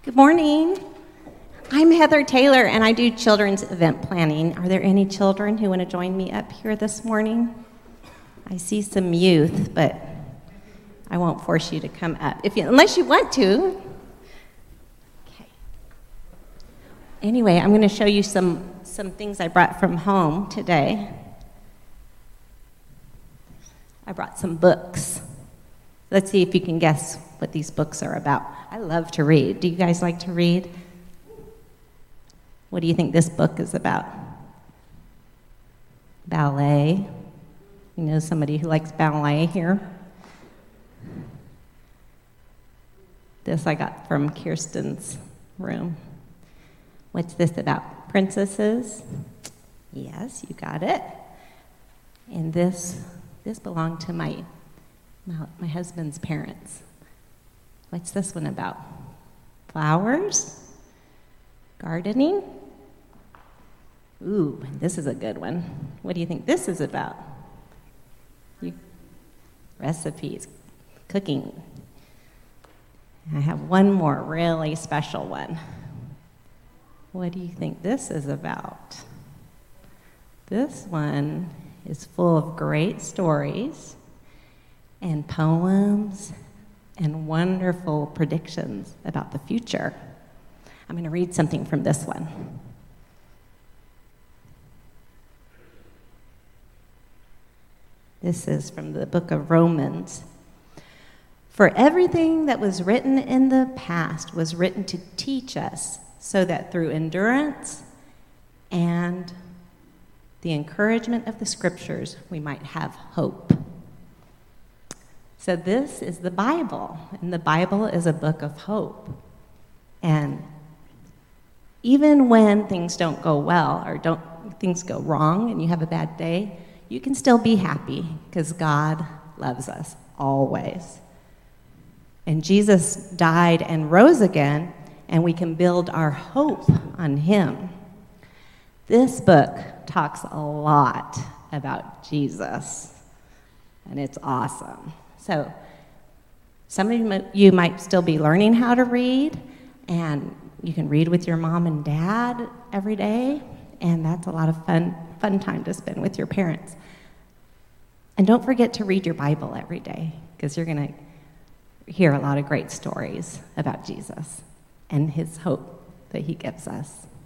Good morning. I'm Heather Taylor, and I do children's event planning. Are there any children who want to join me up here this morning? I see some youth, but I won't force you to come up, unless you want to. Okay. Anyway, I'm going to show you some things I brought from home today. I brought some books. Let's see if you can guess what these books are about. I love to read. Do you guys like to read? What do you think this book is about? Ballet. You know somebody who likes ballet here? This I got from Kirsten's room. What's this about? Princesses? Yes, you got it. And this belonged to my husband's parents. What's this one about? Flowers? Gardening? Ooh, this is a good one. What do you think this is about? Recipes, cooking. I have one more really special one. What do you think this is about? This one is full of great stories and poems and wonderful predictions about the future. I'm going to read something from this one. This is from the book of Romans. For everything that was written in the past was written to teach us, so that through endurance and the encouragement of the scriptures, we might have hope. So this is the Bible, and the Bible is a book of hope. And even when things don't go well or things go wrong and you have a bad day, you can still be happy because God loves us always. And Jesus died and rose again, and we can build our hope on him. This book talks a lot about Jesus, and it's awesome. So some of you might still be learning how to read, and you can read with your mom and dad every day, and that's a lot of fun time to spend with your parents. And don't forget to read your Bible every day, because you're going to hear a lot of great stories about Jesus and his hope that he gives us.